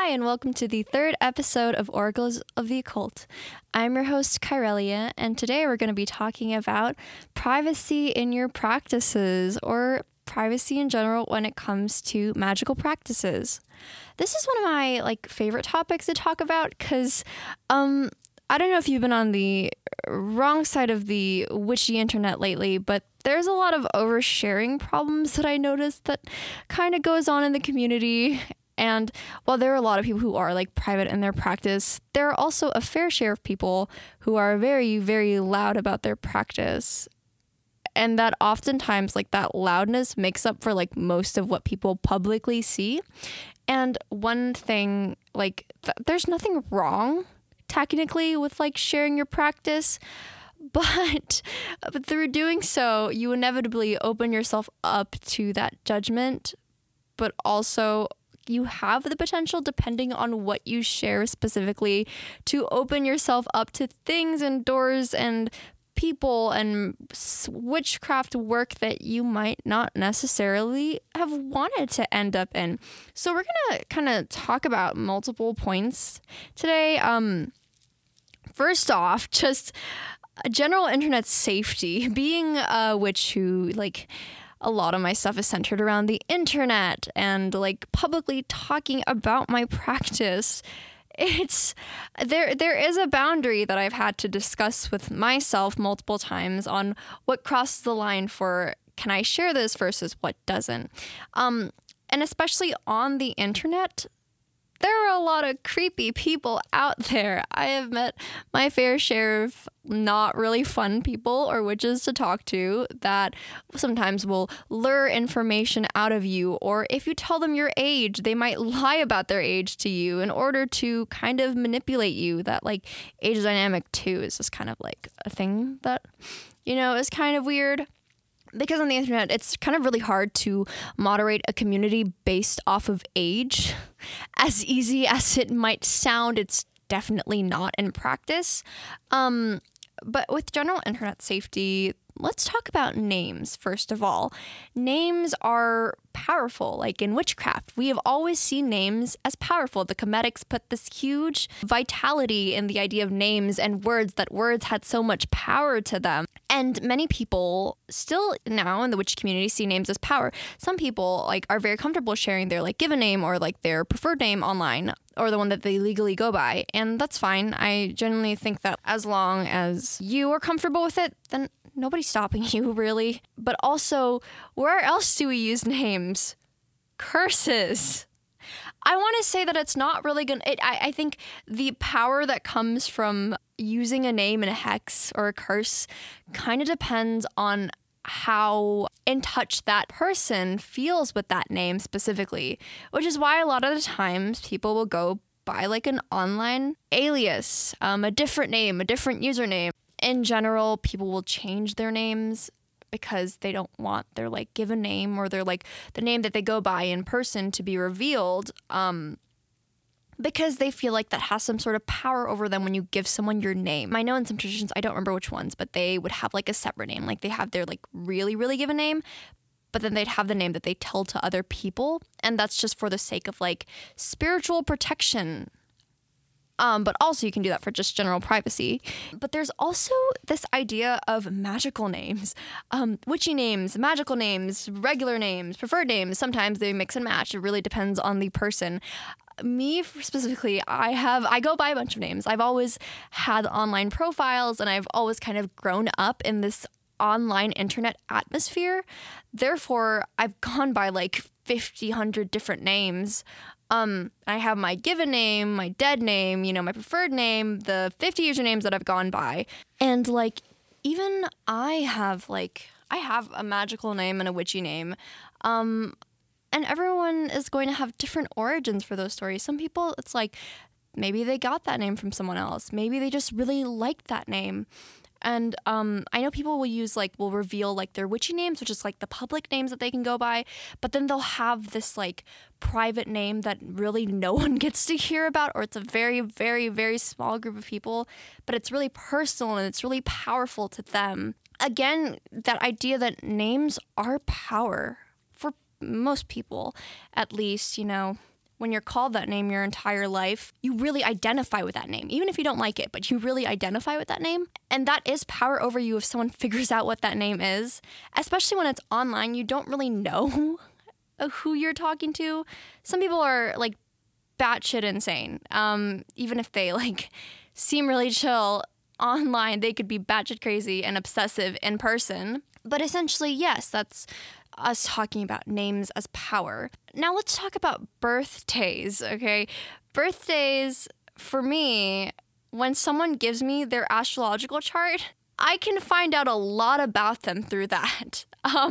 and welcome to the third episode of Oracles of the Occult. I'm your host, Kyrelia, and today we're going to be talking about privacy in your practices, or privacy in general when it comes to magical practices. This is one of my favorite topics to talk about because I don't know if you've been on the wrong side of the witchy internet lately, but there's a lot of oversharing problems that I noticed that kind of goes on in the community. And while there are a lot of people who are private in their practice, there are also a fair share of people who are very, very loud about their practice. And that oftentimes that loudness makes up for most of what people publicly see. And one thing, there's nothing wrong technically with sharing your practice, but through doing so, you inevitably open yourself up to that judgment, but also you have the potential, depending on what you share specifically, to open yourself up to things and doors and people and witchcraft work that you might not necessarily have wanted to end up in. So we're going to kind of talk about multiple points today. First off, just general internet safety. Being a witch who, a lot of my stuff is centered around the internet and publicly talking about my practice. It's there is a boundary that I've had to discuss with myself multiple times on what crosses the line for can I share this versus what doesn't. And especially on the internet, there are a lot of creepy people out there. I have met my fair share of not really fun people or witches to talk to that sometimes will lure information out of you, or if you tell them your age, they might lie about their age to you in order to kind of manipulate you. That age dynamic too is just kind of a thing that, is kind of weird. Because on the internet, it's kind of really hard to moderate a community based off of age. As easy as it might sound, it's definitely not in practice. But with general internet safety, let's talk about names, first of all. Names are powerful. In witchcraft, we have always seen names as powerful. The Comedics put this huge vitality in the idea of names and words, that words had so much power to them. And many people still now in the witch community see names as power. Some people are very comfortable sharing their given name or their preferred name online, or the one that they legally go by. And that's fine. I generally think that as long as you are comfortable with it, then nobody's stopping you, really. But also, where else do we use names? Curses. I want to say that it's not really going to... I think the power that comes from using a name in a hex or a curse kind of depends on how in touch that person feels with that name specifically, which is why a lot of the times people will go by an online alias, a different name, a different username. In general, people will change their names because they don't want their given name or their the name that they go by in person to be revealed, because they feel that has some sort of power over them when you give someone your name. I know in some traditions, I don't remember which ones, but they would have a separate name. They have their really, really given name, but then they'd have the name that they tell to other people. And that's just for the sake of spiritual protection. But also you can do that for just general privacy. But there's also this idea of magical names, witchy names, magical names, regular names, preferred names. Sometimes they mix and match. It really depends on the person. Me specifically, I go by a bunch of names. I've always had online profiles, and I've always kind of grown up in this online internet atmosphere. Therefore, I've gone by 50, 100 different names. I have my given name, my dead name, my preferred name, the 50 usernames that I've gone by. And even I have a magical name and a witchy name. And everyone is going to have different origins for those stories. Some people, it's maybe they got that name from someone else. Maybe they just really liked that name. And I know people will reveal their witchy names, which is the public names that they can go by, but then they'll have this private name that really no one gets to hear about, or it's a very, very, very small group of people, but it's really personal and it's really powerful to them. Again, that idea that names are power for most people, at least, when you're called that name your entire life, you really identify with that name, even if you don't like it, but you really identify with that name. And that is power over you if someone figures out what that name is, especially when it's online. You don't really know who you're talking to. Some people are like batshit insane. Even if they like seem really chill online, they could be batshit crazy and obsessive in person. But essentially, yes, that's us talking about names as power. Now let's talk about birthdays, okay? Birthdays, for me, when someone gives me their astrological chart, I can find out a lot about them through that.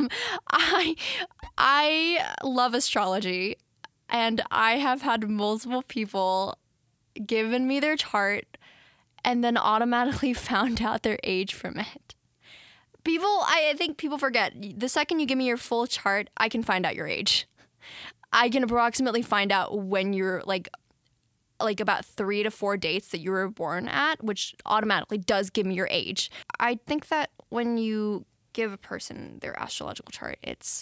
I love astrology, and I have had multiple people given me their chart and then automatically found out their age from it. I think people forget, the second you give me your full chart, I can find out your age. I can approximately find out when you're like about 3 to 4 dates that you were born at, which automatically does give me your age. I think that when you give a person their astrological chart, it's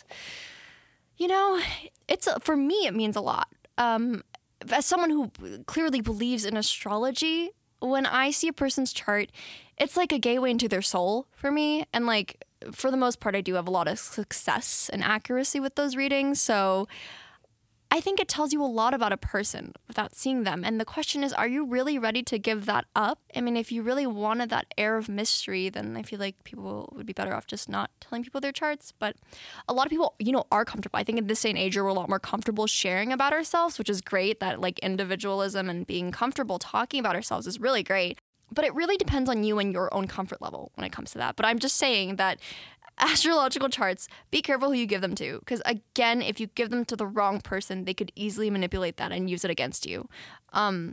for me, it means a lot. As someone who clearly believes in astrology, when I see a person's chart, it's like a gateway into their soul for me. And like, for the most part, I do have a lot of success and accuracy with those readings. So I think it tells you a lot about a person without seeing them. And the question is, are you really ready to give that up? I mean, if you really wanted that air of mystery, then I feel like people would be better off just not telling people their charts. But a lot of people, are comfortable. I think in this day and age, we're a lot more comfortable sharing about ourselves, which is great. That like individualism and being comfortable talking about ourselves is really great. But it really depends on you and your own comfort level when it comes to that. But I'm just saying that astrological charts, be careful who you give them to. Because again, if you give them to the wrong person, they could easily manipulate that and use it against you. But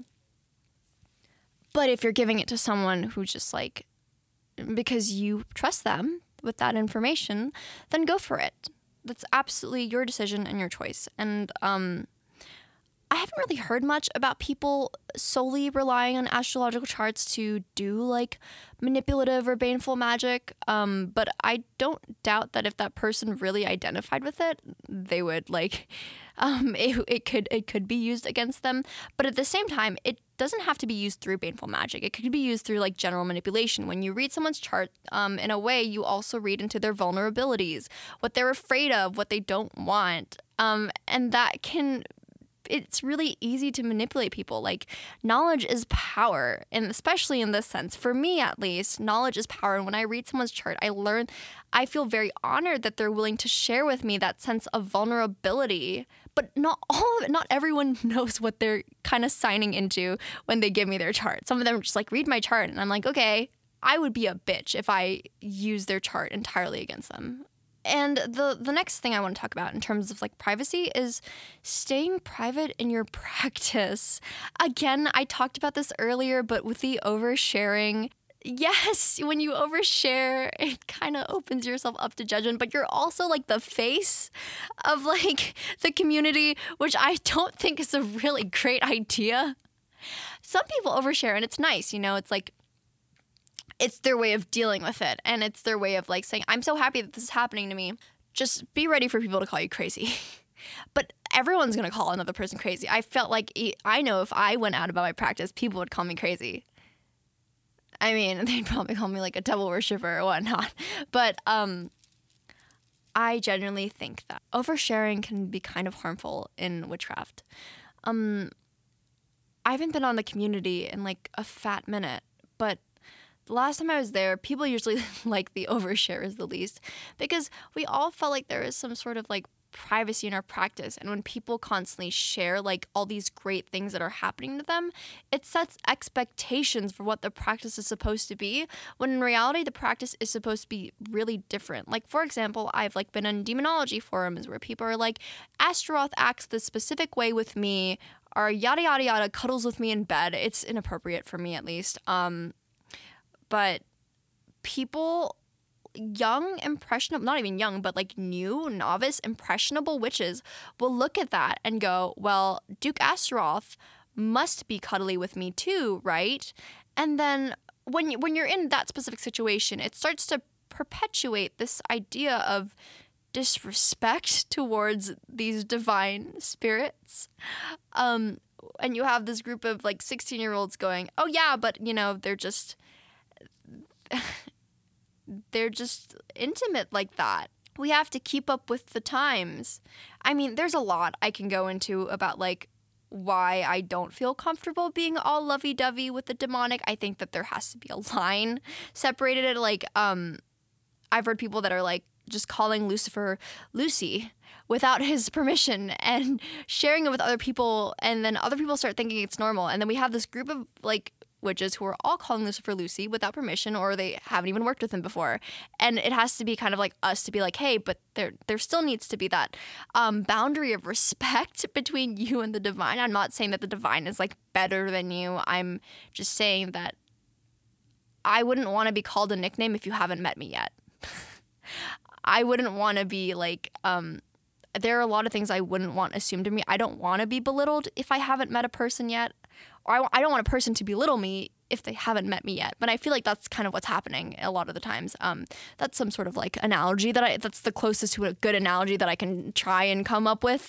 if you're giving it to someone who just like, because you trust them with that information, then go for it. That's absolutely your decision and your choice. And I haven't really heard much about people solely relying on astrological charts to do like manipulative or baneful magic. But I don't doubt that if that person really identified with it, they would like, it could be used against them. But at the same time, it doesn't have to be used through baneful magic. It could be used through like general manipulation. When you read someone's chart, in a way, you also read into their vulnerabilities, what they're afraid of, what they don't want. And that it's really easy to manipulate people. Like, knowledge is power, and especially in this sense, for me at least, knowledge is power. And when I read someone's chart, I feel very honored that they're willing to share with me that sense of vulnerability. But not everyone knows what they're kind of signing into when they give me their chart. Some of them are just like, read my chart, and I'm like, okay, I would be a bitch if I use their chart entirely against them. And the next thing I want to talk about in terms of like privacy is staying private in your practice. Again, I talked about this earlier, but with the oversharing, yes, when you overshare, it kind of opens yourself up to judgment, but you're also like the face of like the community, which I don't think is a really great idea. Some people overshare and it's nice, it's like, it's their way of dealing with it. And it's their way of like saying, I'm so happy that this is happening to me. Just be ready for people to call you crazy. But everyone's going to call another person crazy. I felt like, I know if I went out about my practice, people would call me crazy. I mean, they'd probably call me like a devil worshiper or whatnot. But I genuinely think that oversharing can be kind of harmful in witchcraft. I haven't been on the community in like a fat minute, but the last time I was there, people usually like the oversharers the least because we all felt like there is some sort of like privacy in our practice. And when people constantly share like all these great things that are happening to them, it sets expectations for what the practice is supposed to be, when in reality, the practice is supposed to be really different. Like, for example, I've like been in demonology forums where people are like, Astaroth acts this specific way with me, or yada, yada, yada, cuddles with me in bed. It's inappropriate for me, at least. But people, young, impressionable, not even young, but like new, novice, impressionable witches will look at that and go, well, Duke Astaroth must be cuddly with me too, right? And then when you're in that specific situation, it starts to perpetuate this idea of disrespect towards these divine spirits. And you have this group of like 16-year-olds going, oh yeah, but they're just intimate like that. We have to keep up with the times. I mean, there's a lot I can go into about like why I don't feel comfortable being all lovey-dovey with the demonic. I think that there has to be a line separated. Like, I've heard people that are like just calling Lucifer Lucy without his permission and sharing it with other people, and then other people start thinking it's normal. And then we have this group of like witches who are all calling Lucifer Lucy without permission, or they haven't even worked with him before. And it has to be kind of like us to be like, hey, but there still needs to be that boundary of respect between you and the divine. I'm not saying that the divine is like better than you. I'm just saying that I wouldn't want to be called a nickname if you haven't met me yet. I wouldn't want to be like, there are a lot of things I wouldn't want assumed of me. I don't want to be belittled if I haven't met a person yet. Or I don't want a person to belittle me if they haven't met me yet. But I feel like that's kind of what's happening a lot of the times. That's some sort of like analogy that's the closest to a good analogy that I can try and come up with.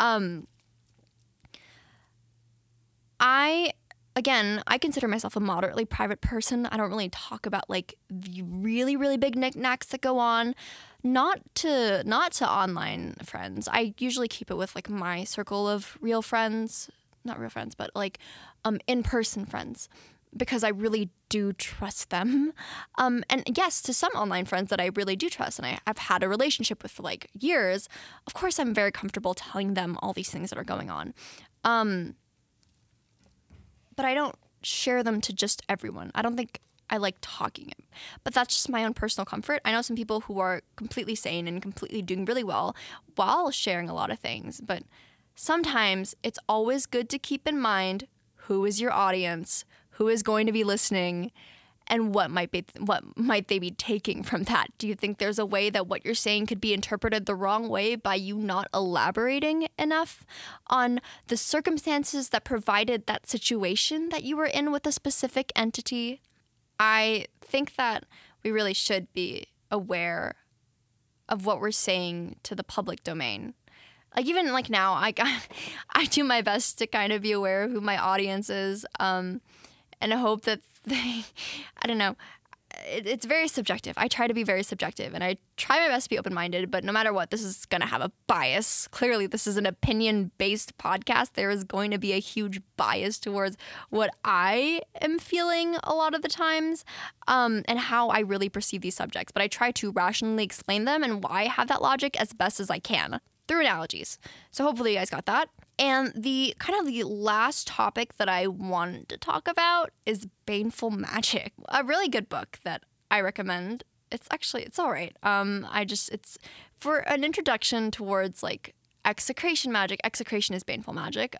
I consider myself a moderately private person. I don't really talk about like the really, really big knickknacks that go on. Not to online friends. I usually keep it with like my circle of real friends. Not real friends, but like in-person friends, because I really do trust them. And yes, to some online friends that I really do trust and I've had a relationship with for like years, of course I'm very comfortable telling them all these things that are going on. But I don't share them to just everyone. I don't think I like talking it. But that's just my own personal comfort. I know some people who are completely sane and completely doing really well while sharing a lot of things, but sometimes it's always good to keep in mind who is your audience, who is going to be listening, and what might they be taking from that. Do you think there's a way that what you're saying could be interpreted the wrong way by you not elaborating enough on the circumstances that provided that situation that you were in with a specific entity? I think that we really should be aware of what we're saying to the public domain. Like even like now, I do my best to kind of be aware of who my audience is, and I hope that I don't know, it's very subjective. I try to be very subjective, and I try my best to be open-minded, but no matter what, this is going to have a bias. Clearly, this is an opinion-based podcast. There is going to be a huge bias towards what I am feeling a lot of the times, and how I really perceive these subjects. But I try to rationally explain them and why I have that logic as best as I can through analogies. So hopefully you guys got that. And the last topic that I wanted to talk about is Baneful Magic, a really good book that I recommend. It's all right. It's for an introduction towards like execration magic. Execration is baneful magic.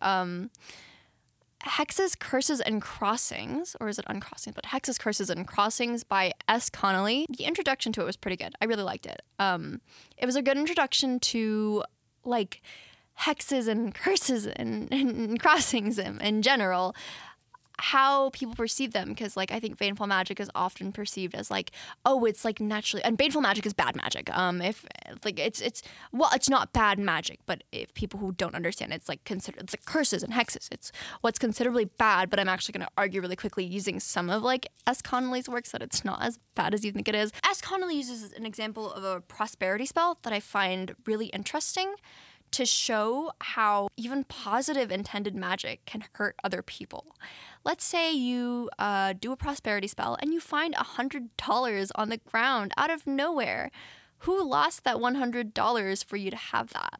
Hexes, Curses, and Crossings, or is it Uncrossings? But Hexes, Curses, and Crossings by S. Connolly. The introduction to it was pretty good. I really liked it. It was a good introduction to like hexes and curses and crossings in general, how people perceive them, because like I think baneful magic is often perceived as like, oh, it's like naturally, and baneful magic is bad magic. If like it's not bad magic, but if people who don't understand it's like curses and hexes, it's what's considerably bad. But I'm actually going to argue really quickly using some of like S. Connolly's works that it's not as bad as you think it is. S. Connolly uses an example of a prosperity spell that I find really interesting to show how even positive intended magic can hurt other people. Let's say you do a prosperity spell and you find $100 on the ground out of nowhere. Who lost that $100 for you to have that?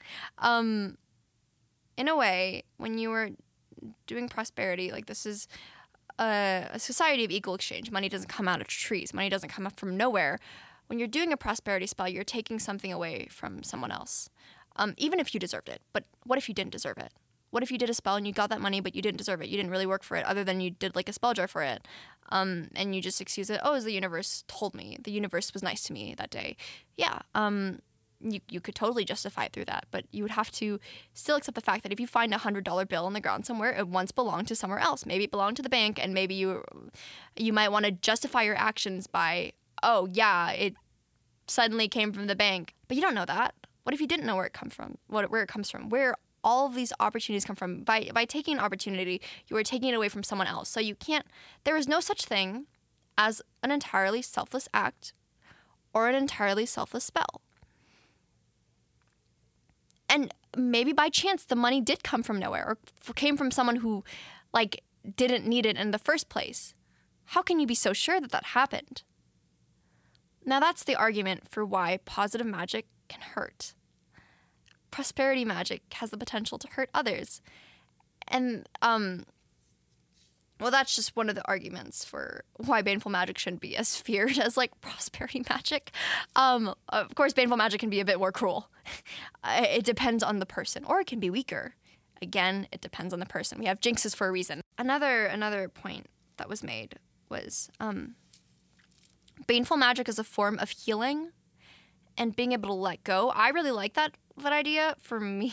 In a way, when you were doing prosperity, like this is a society of equal exchange. Money doesn't come out of trees. Money doesn't come up from nowhere. When you're doing a prosperity spell, you're taking something away from someone else. Even if you deserved it. But what if you didn't deserve it? What if you did a spell and you got that money, but you didn't deserve it? You didn't really work for it, other than you did like a spell jar for it. And you just excuse it. Oh, as the universe told me. The universe was nice to me that day. Yeah. You could totally justify it through that. But you would have to still accept the fact that if you find a $100 bill on the ground somewhere, it once belonged to somewhere else. Maybe it belonged to the bank, and maybe you might want to justify your actions by, oh, yeah, it suddenly came from the bank. But you don't know that. What if you didn't know where it comes from? Where it comes from? Where all of these opportunities come from? By taking an opportunity, you are taking it away from someone else. So you can't. There is no such thing as an entirely selfless act or an entirely selfless spell. And maybe by chance the money did come from nowhere or came from someone who, like, didn't need it in the first place. How can you be so sure that that happened? Now that's the argument for why positive magic can hurt. Prosperity magic has the potential to hurt others. And, well, that's just one of the arguments for why baneful magic shouldn't be as feared as, like, prosperity magic. Of course, baneful magic can be a bit more cruel. It depends on the person, or it can be weaker. Again, it depends on the person. We have jinxes for a reason. Another point that was made was baneful magic is a form of healing and being able to let go. I really like that idea. For me,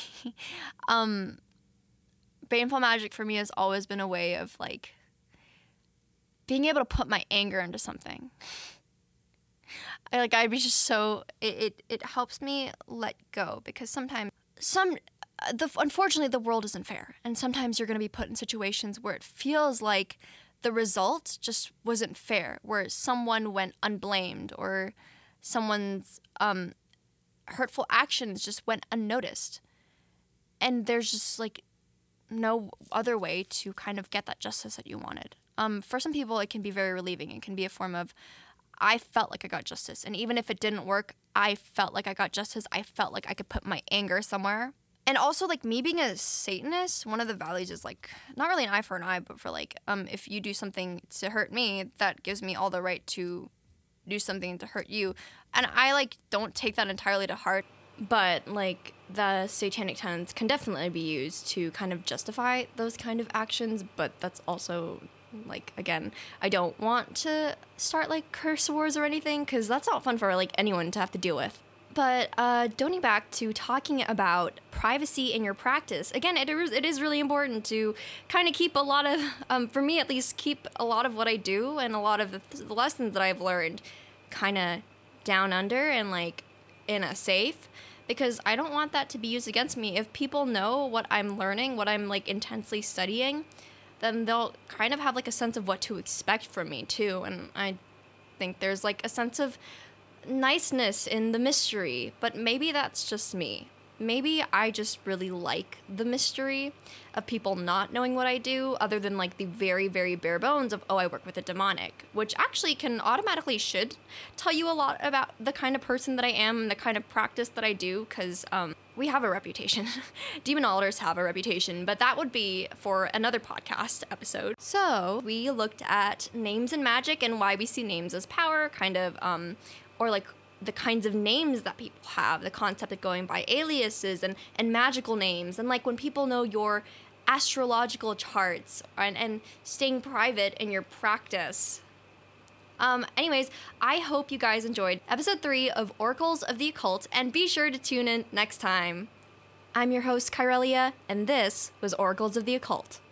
baneful magic for me has always been a way of, like, being able to put my anger into something. I'd be just so, it helps me let go, because sometimes unfortunately the world isn't fair, and sometimes you're going to be put in situations where it feels like the result just wasn't fair, where someone went unblamed or someone's hurtful actions just went unnoticed, and there's just, like, no other way to kind of get that justice that you wanted. For some people, it can be very relieving. It can be a form of, I felt like I got justice. And even if it didn't work, I felt like I got justice. I felt like I could put my anger somewhere. And also, like, me being a Satanist, one of the values is, like, not really an eye for an eye, but for, like, if you do something to hurt me, that gives me all the right to do something to hurt you. And I, like, don't take that entirely to heart. But, like, the satanic tenets can definitely be used to kind of justify those kind of actions, but that's also, like, again, I don't want to start, like, curse wars or anything, because that's not fun for, like, anyone to have to deal with. But going back to talking about privacy in your practice, again, it is really important to kind of keep a lot of, for me at least, keep a lot of what I do and a lot of the lessons that I've learned kind of down under and, like, in a safe, because I don't want that to be used against me. If people know what I'm learning, what I'm, like, intensely studying, then they'll kind of have, like, a sense of what to expect from me too. And I think there's, like, a sense of niceness in the mystery, but maybe that's just me. Maybe I just really like the mystery of people not knowing what I do, other than, like, the very, very bare bones of, oh, I work with the demonic, which actually should tell you a lot about the kind of person that I am and the kind of practice that I do, because we have a reputation. Demonologists have a reputation, but that would be for another podcast episode. So we looked at names in magic and why we see names as power, kind of, or, like, the kinds of names that people have, the concept of going by aliases and magical names, and, like, when people know your astrological charts and staying private in your practice. Anyways, I hope you guys enjoyed episode 3 of Oracles of the Occult, and be sure to tune in next time. I'm your host, Kyrelia, and this was Oracles of the Occult.